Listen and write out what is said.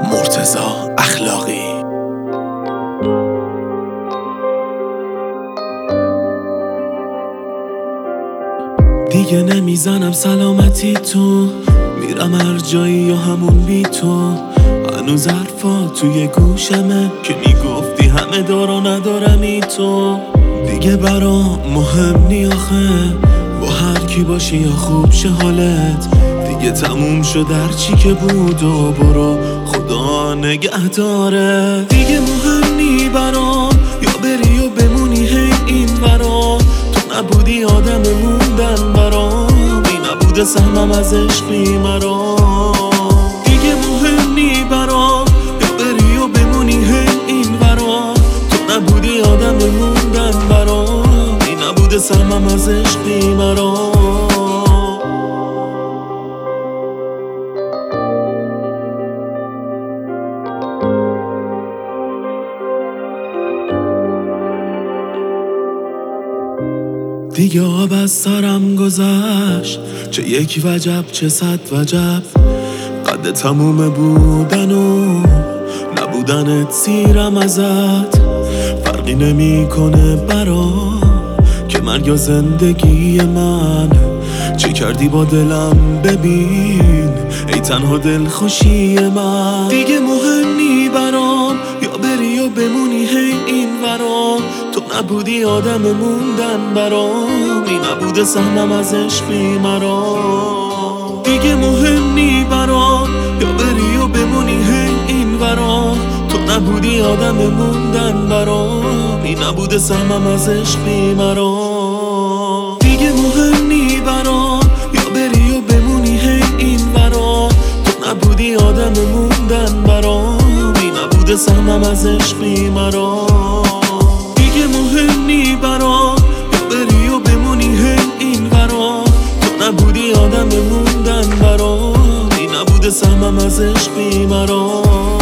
مرتضی اخلاقی. دیگه نمیزنم سلامتی تو، میرم هر جایی یا همون بی تو. هنوز حرفا توی گوشمه که میگفتی همه دارا ندارمی تو. دیگه برام مهم نی آخه با هر کی باشی یا خوب شه حالت. دیگه تموم شد هرچی که بود و برو خدا نگه داره. دیگه مهم نی برام یا بری و بمونی هی این ورا. تو نبودی آدم موندن برام، این نبوده سهمم از عشقی مرا. دیگه مهم نی برام یا بری و بمونی هی این ورا. تو نبودی آدم موندن برام، این نبوده سهمم از عشقی مرا. دیگه آب از سرم گذشت، چه یک وجب چه صد وجب. قد تموم بودن و نبودنت سیرم ازت. فرقی نمی کنه برام که مرگ یا زندگی من. چه کردی با دلم ببین ای تنها دلخوشی من. دیگه مهم نی برام یا بری و بمونی هی این ورا. تو نبودی آدم موندن برام، این نبوده سهمم از عشقی مرا. دیگه مهم نی برام یا بری و بمونی هی این ورا. تو نبودی آدم موندن برام، این نبوده سهمم از عشقی مرا. دیگه مهم نی برام یا بری و بمونی هی این ورا. تو نبودی آدم موندن برام، این نبوده سهمم از عشقی مرا. دیگه مهم نی برام یا بری و بمونی هی این ورا. تو نبودی آدم موندن برام، این نبوده سهمم از عشقی مرا.